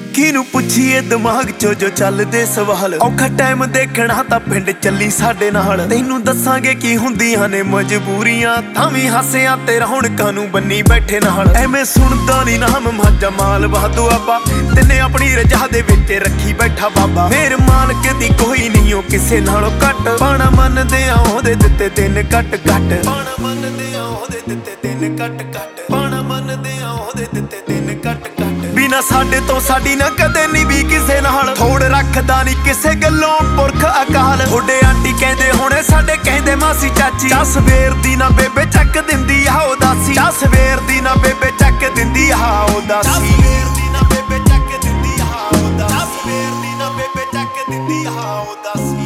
ਕਿਨੂੰ ਪੁੱਛੀਏ ਦਿਮਾਗ ਚੋਂ ਜੋ ਚੱਲਦੇ ਸਵਾਲ। ਔਖਾ ਟਾਈਮ ਦੇਖਣਾ ਤਾਂ ਪਿੰਡ ਚੱਲੀ ਸਾਡੇ ਨਾਲ। ਤੈਨੂੰ ਦੱਸਾਂਗੇ ਕੀ ਹੁੰਦੀਆਂ ਨੇ ਮਜਬੂਰੀਆਂ, ਤਾਂ ਵੀ ਹਾਸਿਆਂ ਤੇ ਰੌਣਕਾਂ ਨੂੰ ਬੰਨੀ ਬੈਠੇ ਨਾਲ। ਐਵੇਂ ਸੁਣਦਾ ਨੀ ਨਾਮ ਮਾਝਾ ਮਾਲ ਵਾਧੂ ਆਪਾ, ਤਿੰਨੇ ਆਪਣੀ ਰਜਾ ਦੇ ਵਿੱਚ ਰੱਖੀ ਬੈਠਾ ਬਾਬਾ। ਮੇਰ ਮਾਲਕ ਦੀ ਕੋਈ ਨਹੀਂ ਉਹ ਕਿਸੇ ਨਾਲੋਂ ਘੱਟ, ਪਾਣਾ ਮੰਨਦੇ ਆ ਉਹਦੇ ਦਿੱਤੇ ਦਿਨ ਘੱਟ ਘੱਟ, ਪਾਣਾ ਮੰਨਦੇ ਆ ਉਹਦੇ ਦਿੱਤੇ ਦਿਨ ਘੱਟ ਘੱਟ, ਪਾਣਾ ਮੰਨਦੇ ਆ ਉਹਦੇ ਦਿੱਤੇ ਦਿਨ ਘੱਟ ਘੱਟ। ਬਿਨਾ ਸਾਡੇ ਤੋਂ ਸਾਡੀ ਨਾ ਕਦੇ ਨੀ ਵੀ ਕਿਸੇ ਨਾਲ, ਥੋੜ ਰੱਖਦਾ ਨੀ ਕਿਸੇ ਗੱਲੋਂ ਪੁਰਖ ਅਕਾਲ। ਥੋੜੇ ਆਂਟੀ ਕਹਿੰਦੇ ਹੋਣੇ ਸਾਡੇ ਕਹਿੰਦੇ ਮਾਸੀ ਚਾਚੀ, ਚਾਹ ਸਵੇਰ ਦੀ ਨਾ ਬੇਬੇ ਚੱਕ ਦਿੰਦੀ ਆ ਉਦਾਸੀ, ਚਾਹ ਸਵੇਰ ਦੀ ਨਾ ਬੇਬੇ ਚੱਕ ਦਿੰਦੀ ਆ ਉਦਾਸੀ, ਚਾਹ ਸਵੇਰ ਦੀ ਨਾ ਬੇਬੇ ਚੱਕ ਦਿੰਦੀ ਆ ਉਦਾਸੀ, ਚਾਹ ਸਵੇਰ ਦੀ ਨਾ ਬੇਬੇ ਚੱਕ ਦਿੰਦੀ ਆ ਉਦਾਸੀ।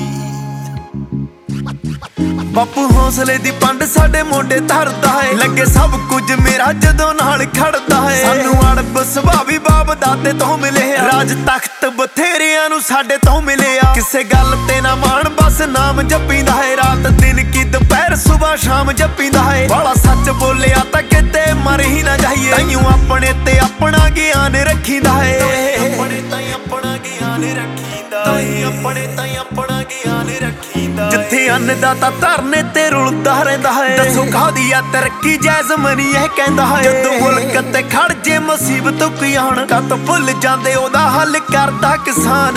ਬਾਪੂ ਹੌਸਲੇ ਦੀ ਪੰਡ ਸਾਡੇ ਮੋਢੇ ਧਰਦਾ ਏ, ਲੱਗੇ ਸਭ ਕੁਝ ਮੇਰਾ ਜਦੋਂ ਨਾਲ ਖੜਦਾ ਏ। ਸਾਨੂੰ ਅੜਬ ਸੁਭਾਵੀ ਬਾਪ ਦਾਦੇ ਤੋਂ ਮਿਲਿਆ, ਰਾਜ ਤਖਤ ਬਥੇਰਿਆਂ ਨੂੰ ਸਾਡੇ ਤੋਂ ਮਿਲਿਆ। ਕਿਸੇ ਗੱਲ ਤੇ ਨਾ ਮਾਣ ਬਸ ਨਾਮ ਜਪੀਂਦਾ ਏ, ਰਾਤ ਦਿਨ ਕੀ ਦੁਪਹਿਰ ਸੁਬਹ ਸ਼ਾਮ ਜਪੀਂਦਾ ਏ। ਬਾਲਾ ਸੱਚ ਬੋਲਿਆ ਤਾਂ ਕਿਤੇ ਮਰ ਹੀ ਨਾ ਜਾਈਏ, ਤਾਈਓ ਆਪਣੇ ਤੇ ਆਪਣਾ ਗਿਆਨ ਰੱਖੀਂਦਾ ਏ, ਆਪਣੇ ਤਾਈ ਆਪਣਾ ਗਿਆਨ ਰੱਖੀਂਦਾ ਏ, ਆਪਣੇ ਤਾਈ ਆਪਣਾ ਗਿਆਨ ਰੱਖੀਂਦਾ। ਜਿੱਥੇ ਅੰਨਦਾਤਾ ਧਰਨੇ ਤੇ ਰੁਲਦਾ ਰਹਿੰਦਾ ਹੈ, ਦੱਸੋ ਕਾਹਦੀ ਆ ਤਰੱਕੀ ਜੈਜ਼ਮਨੀ ਇਹ ਕਹਿੰਦਾ ਹੈ। ਜਦੋਂ ਮੁਲਕ ਤੇ ਖੜ ਜੇ ਮੁਸੀਬਤ ਕੋਈ ਆਣ, ਕੱਤ ਭੁੱਲ ਜਾਂਦੇ ਉਹਦਾ ਹੱਲ ਕਰਦਾ ਕਿਸਾਨ।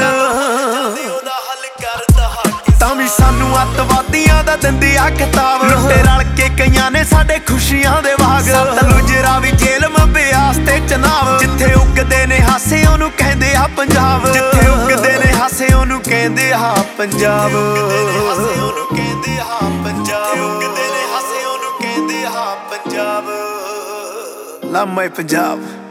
ਤਾਂ ਵੀ ਸਾਨੂੰ ਅੱਤਵਾਦੀਆਂ ਦਾ ਦਿੰਦੇ ਆ ਖਿਤਾਬ, ਲੁੱਟੇ ਰਲ ਕੇ ਕਈਆਂ ਨੇ ਸਾਡੇ ਖੁਸ਼ੀਆਂ ਦੇ ਬਾਗ। ਸਤਲੁਜ ਰਾਵੀ ਜੇਲ੍ਹ ਬਿਆਸ ਤੇ ਚਨਾਬ, ਜਿੱਥੇ ਉੱਗਦੇ ਨੇ ਹਾਸੇ ਉਹਨੂੰ ਕਹਿੰਦੇ ਆ ਪੰਜਾਬ, ਜਿੱਥੇ ਉੱਗਦੇ ਨੇ ਹਾਸੇ ਉਹਨੂੰ ਕਹਿੰਦੇ ਆ ਪੰਜਾਬ, ਉਹਨੂੰ ਕਹਿੰਦੇ ਆ ਪੰਜਾਬ, ਉੱਗਦੇ ਨੇ ਹਾਸੇ ਉਹਨੂੰ ਕਹਿੰਦੇ ਆ ਪੰਜਾਬ। ਲਾਮਾ ਪੰਜਾਬ।